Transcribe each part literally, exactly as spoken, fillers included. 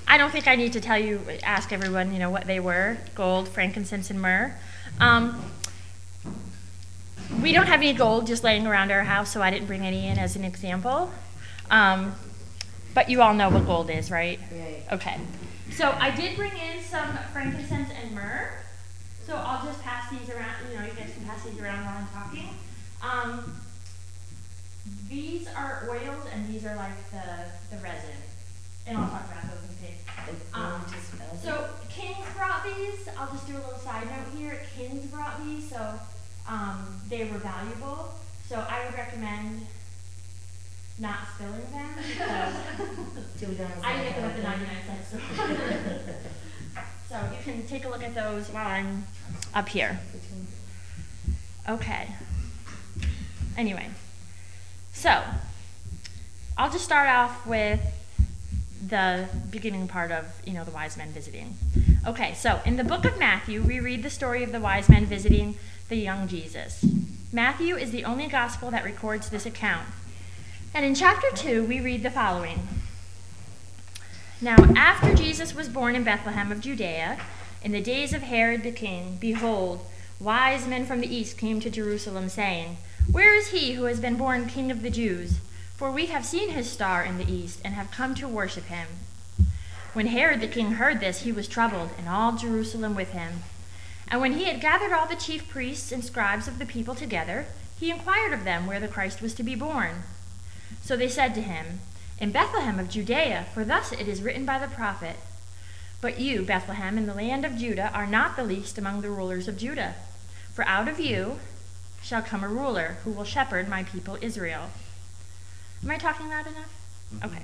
I don't think I need to tell you, ask everyone, you know, what they were: gold, frankincense, and myrrh. Um, we don't have any gold just laying around our house, so I didn't bring any in as an example. Um, but you all know what gold is, right? Right. Okay. So I did bring in some frankincense and myrrh. So I'll just pass these around. You know, you guys can pass these around while I'm talking. Um, these are oils, and these are like the, the resin. And I'll talk about those in case. Um, so Kings brought these. I'll just do a little side note here. Kings brought these, so um, they were valuable. So I would recommend not spilling them because I get them at the ninety-nine cent store. So you can take a look at those while I'm up here. Okay. Anyway, so I'll just start off with the beginning part of, you know, the wise men visiting. Okay, so in the book of Matthew, we read the story of the wise men visiting the young Jesus. Matthew is the only gospel that records this account. And in chapter two, we read the following. Now, after Jesus was born in Bethlehem of Judea, in the days of Herod the king, behold, wise men from the east came to Jerusalem, saying, Where is he who has been born King of the Jews? For we have seen his star in the east, and have come to worship him. When Herod the king heard this, he was troubled, and all Jerusalem with him. And when he had gathered all the chief priests and scribes of the people together, he inquired of them where the Christ was to be born. So they said to him, In Bethlehem of Judea, for thus it is written by the prophet, But you, Bethlehem, in the land of Judah, are not the least among the rulers of Judah. For out of you shall come a ruler who will shepherd my people Israel. Am I talking loud enough? Okay.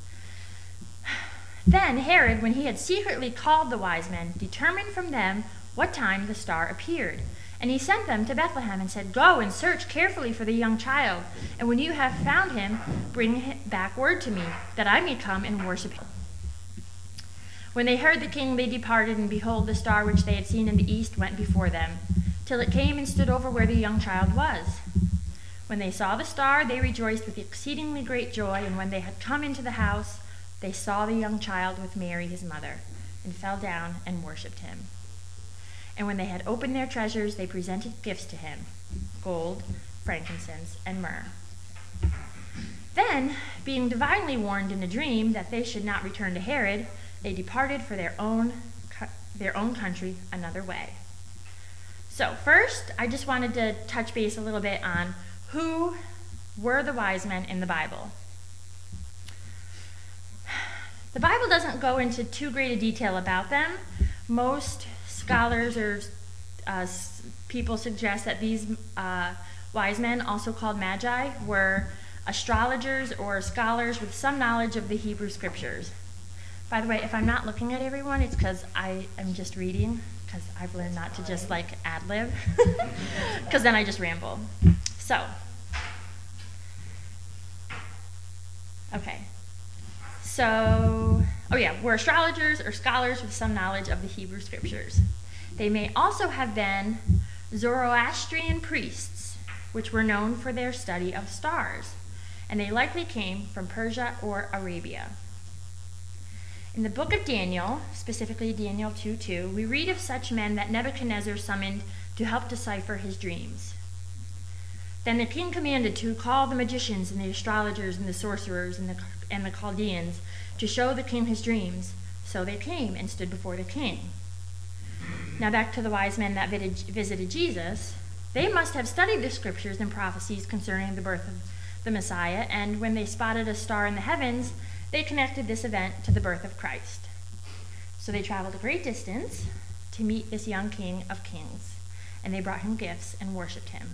Then Herod, when he had secretly called the wise men, determined from them what time the star appeared. And he sent them to Bethlehem and said, Go and search carefully for the young child, and when you have found him, bring back word to me, that I may come and worship him. When they heard the king, they departed, and behold, the star which they had seen in the east went before them, till it came and stood over where the young child was. When they saw the star, they rejoiced with exceedingly great joy, and when they had come into the house, they saw the young child with Mary his mother, and fell down and worshipped him. And when they had opened their treasures, they presented gifts to him, gold, frankincense, and myrrh. Then, being divinely warned in a dream that they should not return to Herod, they departed for their own, their own country another way. So first, I just wanted to touch base a little bit on who were the wise men in the Bible. The Bible doesn't go into too great a detail about them. Most scholars or uh, people suggest that these uh, wise men, also called magi, were astrologers or scholars with some knowledge of the Hebrew scriptures. By the way, if I'm not looking at everyone, it's because I am just reading, because I've learned not to just like ad-lib, because then I just ramble. So, okay. So, oh yeah, we're astrologers or scholars with some knowledge of the Hebrew scriptures. They may also have been Zoroastrian priests, which were known for their study of stars, and they likely came from Persia or Arabia. In the book of Daniel, specifically Daniel two two, we read of such men that Nebuchadnezzar summoned to help decipher his dreams. Then the king commanded to call the magicians and the astrologers and the sorcerers and the, and the Chaldeans to show the king his dreams. So they came and stood before the king. Now back to the wise men that visited Jesus. They must have studied the scriptures and prophecies concerning the birth of the Messiah, and when they spotted a star in the heavens, they connected this event to the birth of Christ. So they traveled a great distance to meet this young King of Kings, and they brought him gifts and worshipped him.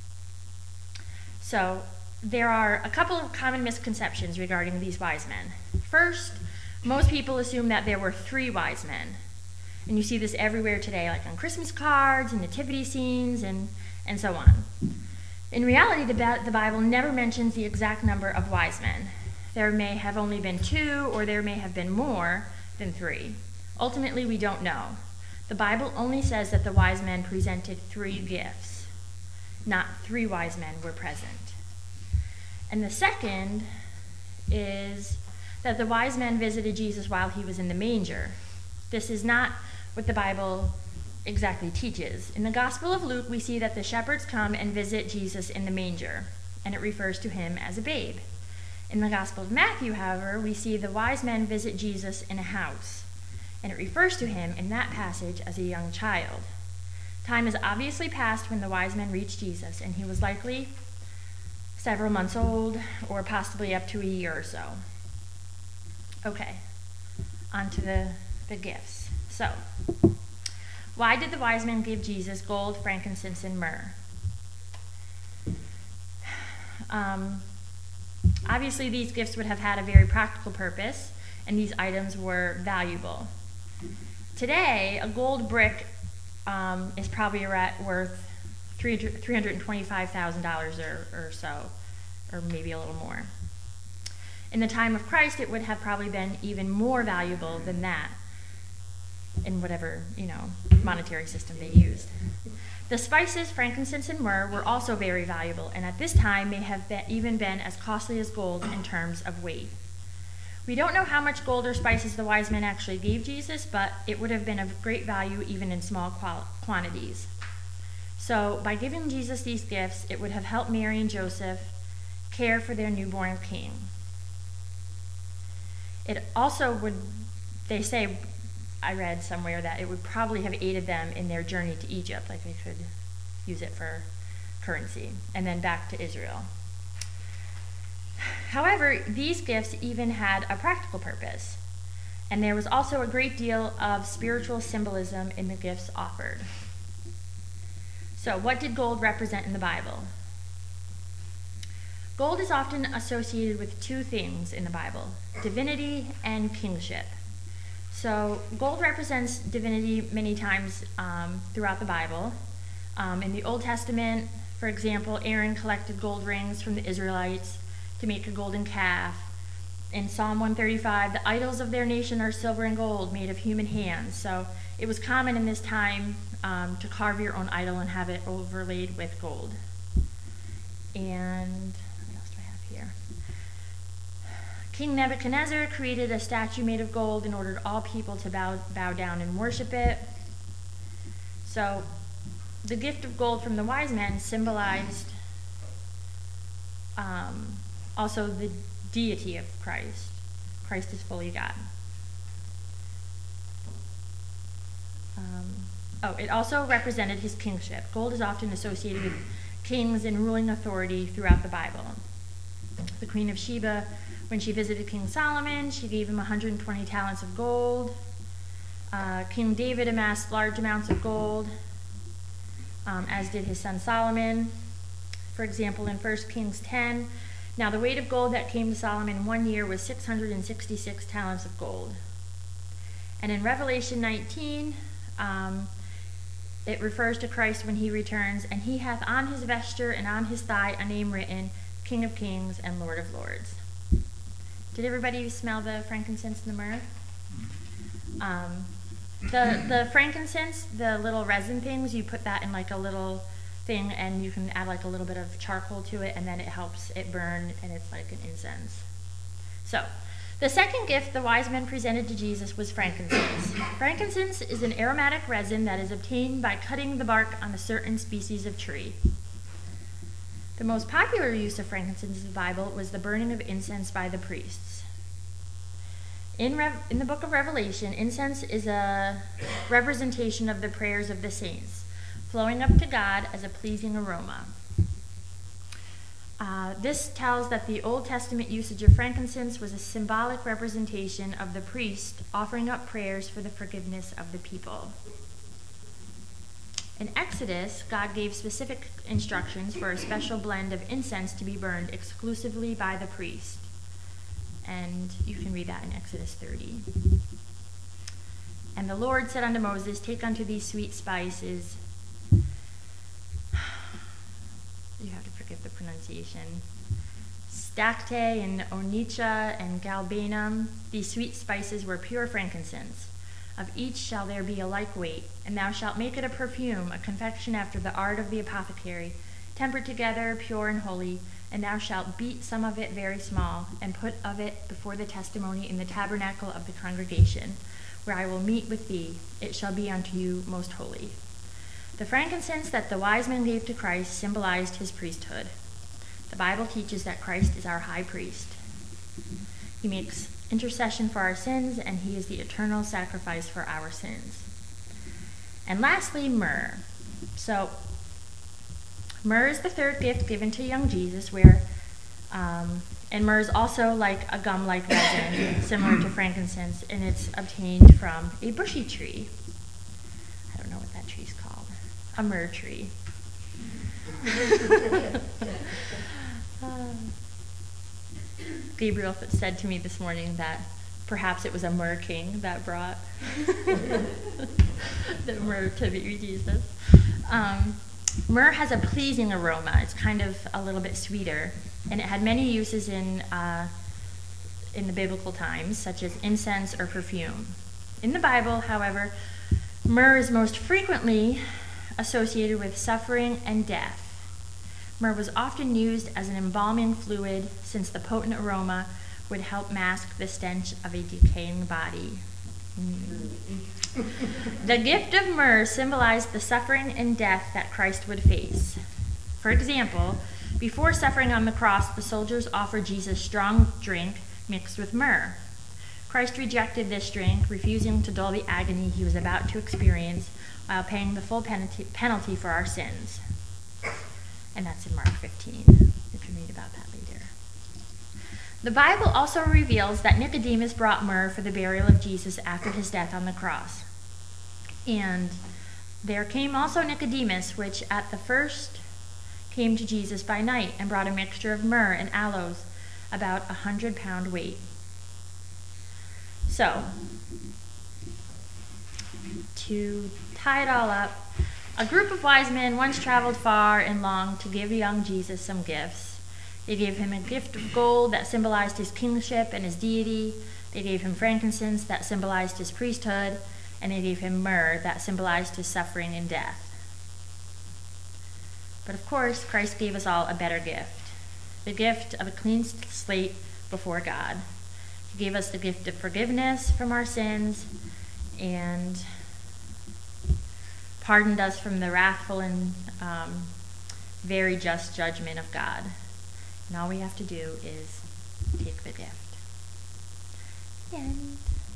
So there are a couple of common misconceptions regarding these wise men. First, most people assume that there were three wise men. And you see this everywhere today, like on Christmas cards and nativity scenes and, and so on. In reality, the, the Bible never mentions the exact number of wise men. There may have only been two, or there may have been more than three. Ultimately, we don't know. The Bible only says that the wise men presented three gifts, not three wise men were present. And the second is that the wise men visited Jesus while he was in the manger. This is not what the Bible exactly teaches. In the Gospel of Luke, we see that the shepherds come and visit Jesus in the manger, and it refers to him as a babe. In the Gospel of Matthew, however, we see the wise men visit Jesus in a house, and it refers to him in that passage as a young child. Time has obviously passed when the wise men reached Jesus, and he was likely several months old, or possibly up to a year or so. Okay, on to the, the gifts. So, why did the wise men give Jesus gold, frankincense, and myrrh? Um, obviously, these gifts would have had a very practical purpose, and these items were valuable. Today, a gold brick um, is probably worth three hundred twenty-five thousand dollars or, or so, or maybe a little more. In the time of Christ, it would have probably been even more valuable than that in whatever, you know, monetary system they used. The spices, frankincense, and myrrh were also very valuable, and at this time may have been, even been as costly as gold in terms of weight. We don't know how much gold or spices the wise men actually gave Jesus, but it would have been of great value even in small qual- quantities. So by giving Jesus these gifts, it would have helped Mary and Joseph care for their newborn king. It also would, they say, I read somewhere that it would probably have aided them in their journey to Egypt, like they could use it for currency, and then back to Israel. However, these gifts even had a practical purpose, and there was also a great deal of spiritual symbolism in the gifts offered. So, what did gold represent in the Bible? Gold is often associated with two things in the Bible: divinity and kingship. So, gold represents divinity many times um, throughout the Bible. Um, in the Old Testament, for example, Aaron collected gold rings from the Israelites to make a golden calf. In Psalm one thirty-five, the idols of their nation are silver and gold made of human hands. So it was common in this time um, to carve your own idol and have it overlaid with gold. And what else do I have here? King Nebuchadnezzar created a statue made of gold in order for all people to bow, bow down and worship it. So the gift of gold from the wise men symbolized um, also the deity of Christ. Christ is fully God. Um, oh, it also represented his kingship. Gold is often associated with kings and ruling authority throughout the Bible. The Queen of Sheba, when she visited King Solomon, she gave him one hundred twenty talents of gold. Uh, King David amassed large amounts of gold, um, as did his son Solomon. For example, in First Kings ten, now the weight of gold that came to Solomon in one year was six hundred sixty-six talents of gold. And in Revelation nineteen, um, it refers to Christ when he returns, and he hath on his vesture and on his thigh a name written, King of Kings and Lord of Lords. Did everybody smell the frankincense and the myrrh? Um, the the frankincense, the little resin things, you put that in like a little thing, and you can add like a little bit of charcoal to it, and then it helps it burn, and it's like an incense. So, the second gift the wise men presented to Jesus was frankincense. Frankincense is an aromatic resin that is obtained by cutting the bark on a certain species of tree. The most popular use of frankincense in the Bible was the burning of incense by the priests. In, Rev- in the book of Revelation, incense is a representation of the prayers of the saints, flowing up to God as a pleasing aroma. Uh, this tells that the Old Testament usage of frankincense was a symbolic representation of the priest offering up prayers for the forgiveness of the people. In Exodus, God gave specific instructions for a special blend of incense to be burned exclusively by the priest. And you can read that in Exodus thirty. And the Lord said unto Moses, Take unto thee sweet spices. You have to forgive the pronunciation. Stacte and onycha and galbanum. These sweet spices were pure frankincense. Of each shall there be a like weight, and thou shalt make it a perfume, a confection after the art of the apothecary, tempered together, pure and holy. And thou shalt beat some of it very small, and put of it before the testimony in the tabernacle of the congregation, where I will meet with thee. It shall be unto you most holy. The frankincense that the wise men gave to Christ symbolized his priesthood. The Bible teaches that Christ is our high priest. He makes intercession for our sins, and he is the eternal sacrifice for our sins. And lastly, myrrh. So, myrrh is the third gift given to young Jesus, where, um, and myrrh is also like a gum-like resin, similar to frankincense, and it's obtained from a bushy tree. I don't know what that tree's called. A myrrh tree. uh, Gabriel said to me this morning that perhaps it was a myrrh king that brought the myrrh to baby Jesus. Um, Myrrh has a pleasing aroma. It's kind of a little bit sweeter, and it had many uses in uh, in the biblical times, such as incense or perfume. In the Bible, however, myrrh is most frequently associated with suffering and death. Myrrh was often used as an embalming fluid, since the potent aroma would help mask the stench of a decaying body. Mm. The gift of myrrh symbolized the suffering and death that Christ would face. For example, before suffering on the cross, the soldiers offered Jesus strong drink mixed with myrrh. Christ rejected this drink, refusing to dull the agony he was about to experience while paying the full penalty for our sins. And that's in Mark fifteen, if you read about that later. The Bible also reveals that Nicodemus brought myrrh for the burial of Jesus after his death on the cross. And there came also Nicodemus, which at the first came to Jesus by night, and brought a mixture of myrrh and aloes, about a hundred pound weight. So, to tie it all up, a group of wise men once traveled far and long to give young Jesus some gifts. They gave him a gift of gold that symbolized his kingship and his deity. They gave him frankincense that symbolized his priesthood. And they gave him myrrh that symbolized his suffering and death. But of course, Christ gave us all a better gift, the gift of a clean slate before God. He gave us the gift of forgiveness from our sins and pardoned us from the wrathful and um, very just judgment of God. And all we have to do is take the gift. The end.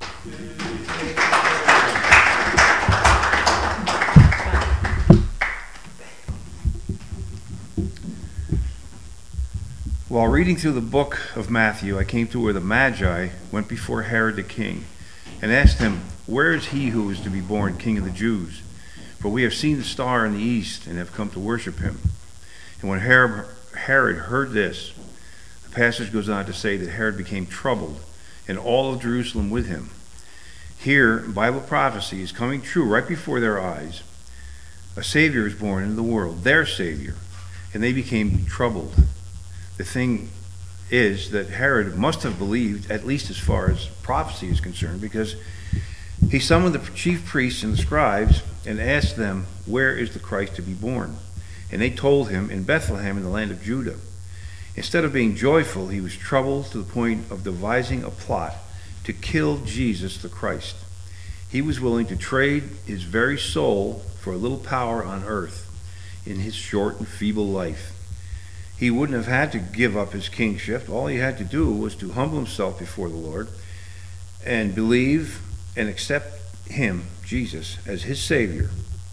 While reading through the book of Matthew, I came to where the Magi went before Herod the king and asked him, "Where is he who is to be born king of the Jews? For we have seen the star in the east and have come to worship him." And when Herod, Herod heard this, the passage goes on to say that Herod became troubled, and all of Jerusalem with him. Here, Bible prophecy is coming true right before their eyes. A Savior is born into the world, their Savior, and they became troubled. The thing is that Herod must have believed, at least as far as prophecy is concerned, because he summoned the chief priests and the scribes and asked them, "Where is the Christ to be born?" And they told him, "In Bethlehem in the land of Judah." Instead of being joyful, he was troubled to the point of devising a plot to kill Jesus the Christ. He was willing to trade his very soul for a little power on earth in his short and feeble life. He wouldn't have had to give up his kingship. All he had to do was to humble himself before the Lord and believe and accept him, Jesus, as his Savior.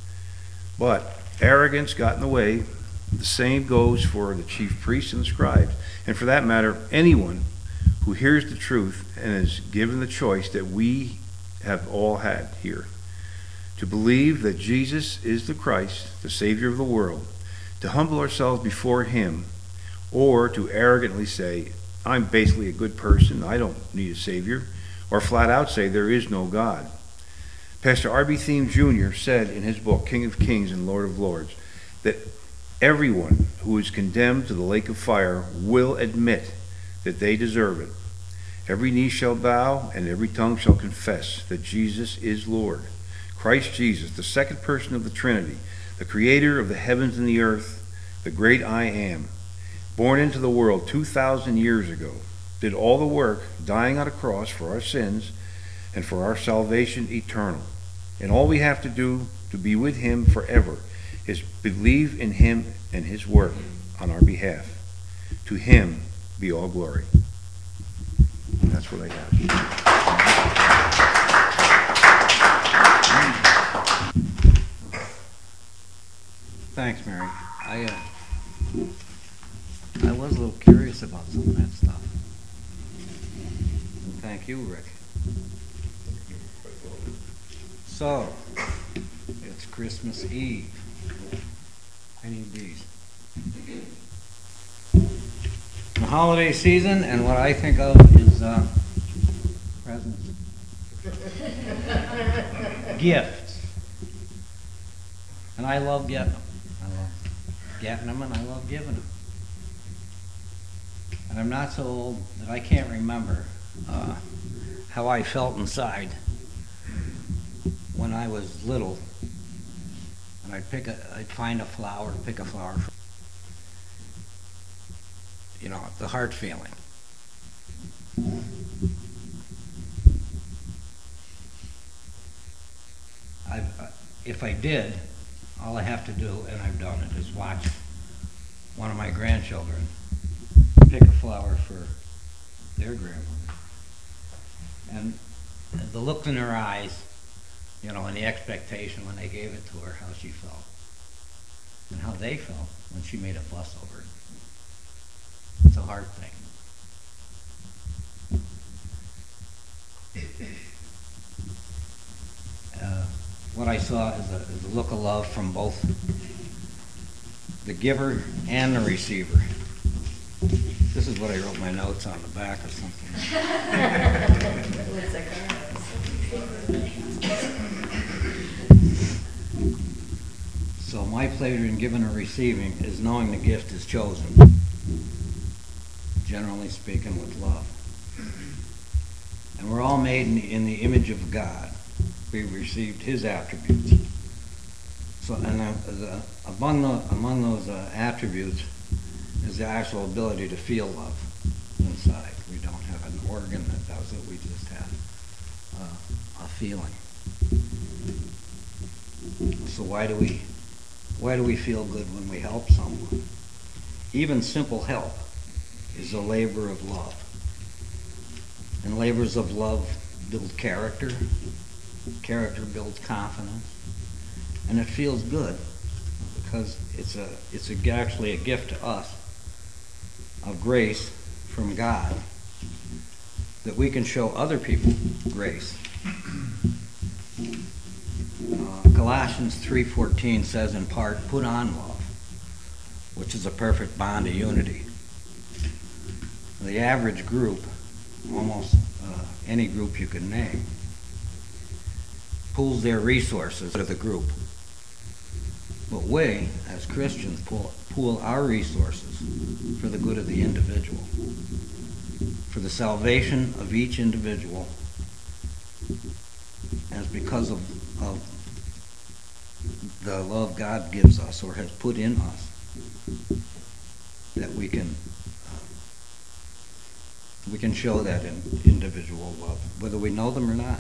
But arrogance got in the way. The same goes for the chief priests and the scribes, and for that matter, anyone who hears the truth and is given the choice that we have all had here, to believe that Jesus is the Christ, the Savior of the world, to humble ourselves before him, or to arrogantly say, "I'm basically a good person, I don't need a Savior," or flat out say, "There is no God." Pastor R B Thiem Junior said in his book, King of Kings and Lord of Lords, that everyone who is condemned to the lake of fire will admit that they deserve it. Every knee shall bow and every tongue shall confess that Jesus is Lord. Christ Jesus, the second person of the Trinity, the creator of the heavens and the earth, the great I am, born into the world two thousand years ago, did all the work, dying on a cross for our sins and for our salvation eternal. And all we have to do to be with him forever is believe in him and his work on our behalf. To him be all glory. That's what I got. Thanks, Mary. I uh, I was a little curious about some of that stuff. And thank you, Rick. So, it's Christmas Eve. I need these. The holiday season, and what I think of is uh, presents. Gifts. And I love getting them. I love getting them and I love giving them. And I'm not so old that I can't remember uh, how I felt inside when I was little, and I'd pick a, I'd find a flower, pick a flower, you know, the heart feeling. I've, uh, if I did, all I have to do, and I've done it, is watch one of my grandchildren pick a flower for their grandmother. And the look in her eyes, you know, and the expectation when they gave it to her, how she felt. And how they felt when she made a fuss over it. It's a hard thing. Uh, what I saw is a, is a look of love from both the giver and the receiver. This is what I wrote my notes on the back or something. So my pleasure in giving or receiving is knowing the gift is chosen, generally speaking, with love. And we're all made in the, in the image of God. We've received his attributes. So, and uh, the, among, the, among those uh, attributes is the actual ability to feel love inside. We don't have an organ that does it. We just have uh, a feeling. So why do we why do we feel good when we help someone? Even simple help is a labor of love. And labors of love build character. Character builds confidence. And it feels good because it's a it's a, actually a gift to us of grace from God that we can show other people grace. Uh, Colossians three fourteen says in part, put on love, which is a perfect bond of unity. The average group, almost uh, any group you can name, pools their resources to the group. But we, as Christians, pool, pool our resources for the good of the individual, for the salvation of each individual, as because of, of the love God gives us or has put in us, that we can uh, we can show that in individual love, whether we know them or not.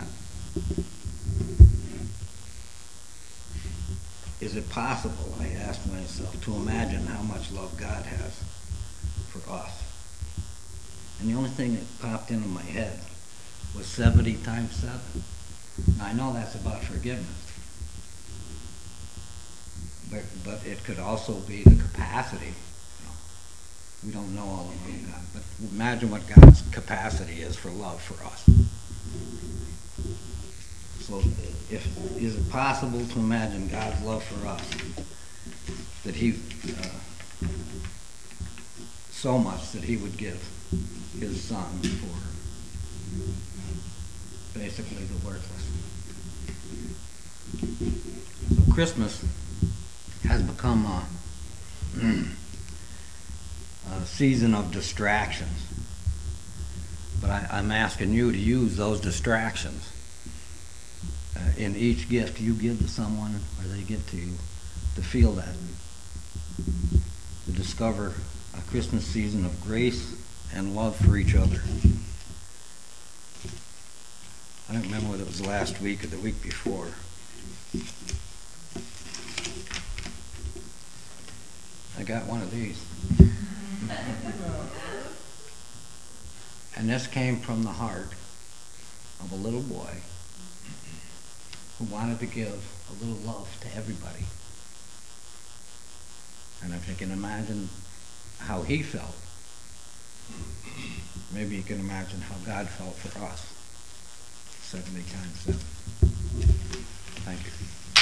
Is it possible, I asked myself, to imagine how much love God has for us? And the only thing that popped into my head was seventy times seven. Now, I know that's about forgiveness. But, but it could also be the capacity. You know, we don't know all about God, but imagine what God's capacity is for love for us. So if, is it possible to imagine God's love for us, that he, uh, so much that he would give his son for basically the worthless? So Christmas has become a, a season of distractions. But I, I'm asking you to use those distractions uh, in each gift you give to someone, or they give to you, to feel that, to discover a Christmas season of grace and love for each other. I don't remember whether it was last week or the week before. I got one of these. And this came from the heart of a little boy who wanted to give a little love to everybody. And if you can imagine how he felt, maybe you can imagine how God felt for us. seventy times seven. Thank you.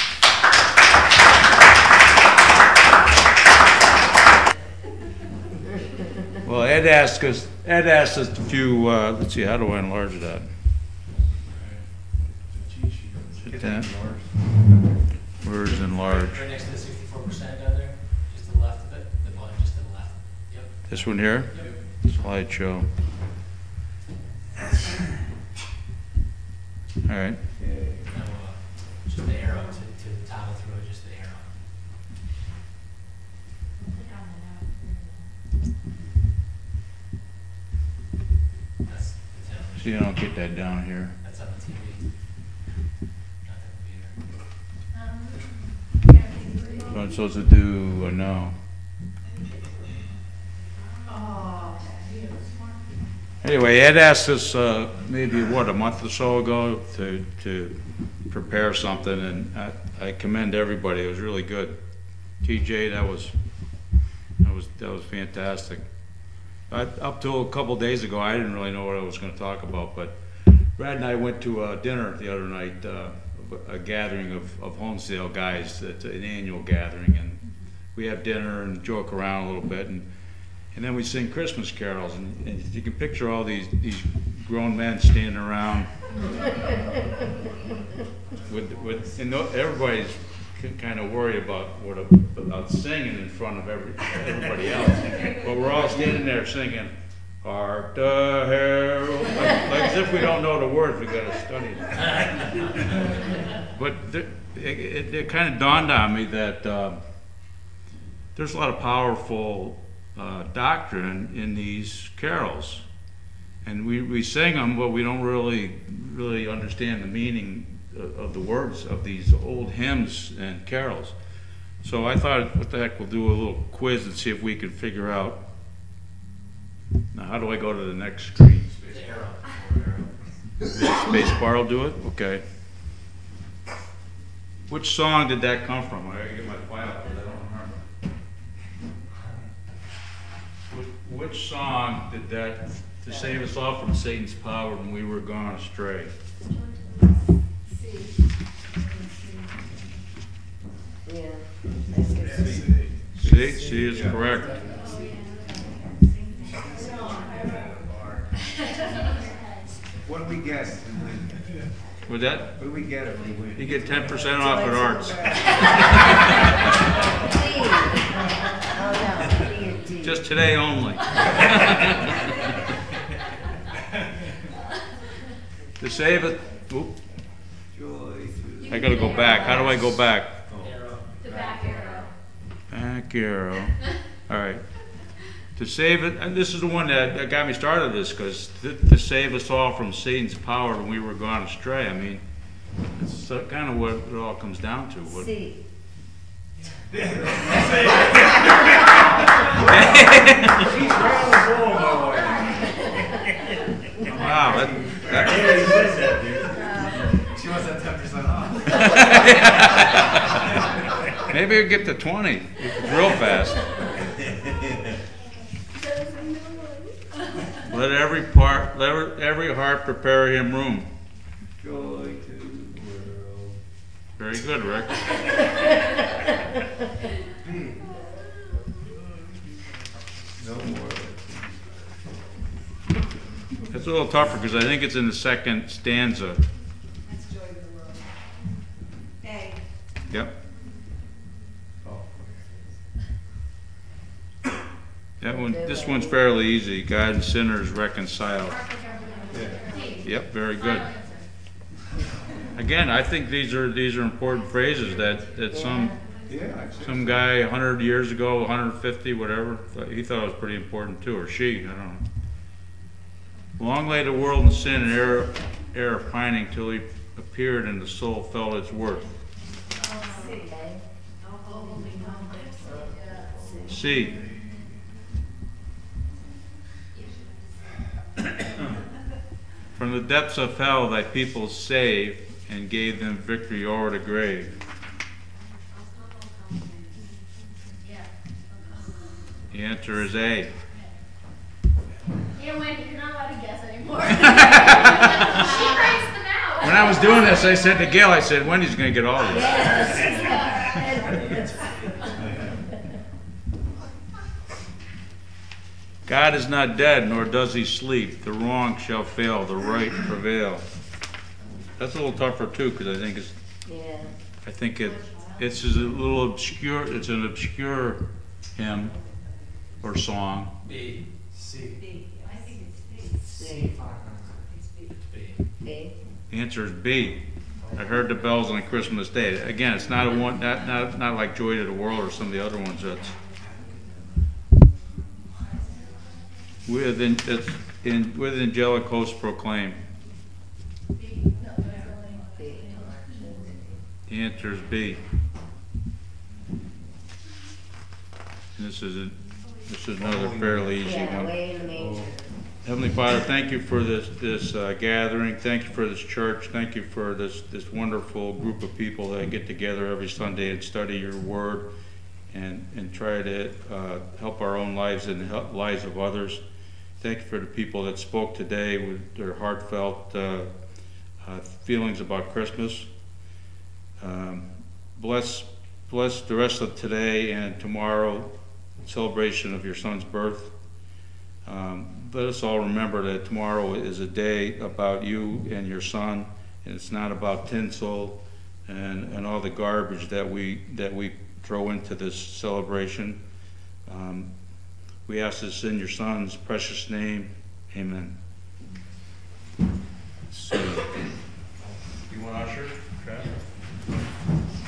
Well, Ed asked us, Ed asked us a few, uh, let's see, how do I enlarge that? Hit that. Where's enlarge? Right next to the sixty-four percent down there, just to the left of it, the button just to the left. Yep. This one here? Yep. Slideshow. All right. Now, uh, just the arrow to, to toggle through it, just the arrow. That's the television. See, I don't get that down here. That's on the T V. Not the computer. So I'm supposed to do a no. Anyway, Ed asked us uh, maybe, what, a month or so ago to, to prepare something, and I, I commend everybody. It was really good. T J, that was, that was, that was fantastic. I, up till a couple days ago, I didn't really know what I was going to talk about, but Brad and I went to a dinner the other night, uh, a gathering of, of Homestead guys. It's an annual gathering, and we have dinner and joke around a little bit, and and then we sing Christmas carols, and, and you can picture all these these grown men standing around with with and everybody's kind of worried about what about singing in front of every everybody else, but we're all standing there singing "Hark the Herald," like, like as if we don't know the words. We got to study them. But there, it, it, it kind of dawned on me that uh, there's a lot of powerful uh, doctrine in these carols, and we, we sing them, but we don't really really understand the meaning of, of the words of these old hymns and carols. So I thought, what the heck, we'll do a little quiz and see if we can figure out. Now, how do I go to the next screen? The arrow. Space bar will do it? Okay. Which song did that come from? I gotta get my file because I don't remember. Which, which song did that, to save us all from Satan's power when we were gone astray? Yeah. C, C is correct. What do we get? With that, What do we get if we win? you get ten percent off at Arts. Oh, no, D. Just today only. To save it, oop, I gotta go back. How do I go back? Arrow. The back arrow. Back arrow. All right. To save it, and this is the one that, that got me started this, because to, to save us all from Satan's power when we were gone astray. I mean, it's uh, kind of what it all comes down to. What, C. wow, that, that, She wants that ten percent off. maybe we'll get to twenty real fast. Let every part, let every heart prepare him room. Joy to the world. Very good, Rick. No more. It's a little tougher because I think it's in the second stanza. That's joy of the world. A. Yep. That one, this one's fairly easy. God and sinners reconciled. Yep, very good. Again, I think these are these are important phrases that, that some Yeah, I'd say Some guy a hundred years ago, a hundred fifty, whatever, thought- he thought it was pretty important too, or she, I don't know. Long lay the world in sin and error, error pining till he appeared and the soul felt its worth. C. From the depths of hell thy people saved and gave them victory o'er the grave. The answer is A. Yeah, Wendy, you're not allowed to guess anymore. She writes them out. When I was doing this, I said to Gail, I said, Wendy's going to get all of this. God is not dead, nor does he sleep. The wrong shall fail, the right prevail. That's a little tougher too, because I think it's, Yeah. I think it, it's a little obscure. It's an obscure hymn or song. B. C. B. I think it's C. C. It's B. B. B. The answer is B. I heard the bells on Christmas Day. Again, it's not a one, not not not like Joy to the World or some of the other ones. That's with in, it's in with angelic hosts proclaim. B. The answer is B. And this is a, this is another fairly easy Yeah, one. way in the manger. Heavenly Father, thank you for this this uh, gathering. Thank you for this church. Thank you for this this wonderful group of people that get together every Sunday and study your Word, and and try to uh, help our own lives and help lives of others. Thank you for the people that spoke today with their heartfelt uh, uh, feelings about Christmas. Um, bless bless the rest of today and tomorrow, celebration of your son's birth. Um, let us all remember that tomorrow is a day about you and your son, and it's not about tinsel and, and all the garbage that we that we throw into this celebration. Um, we ask this in your son's precious name. Amen.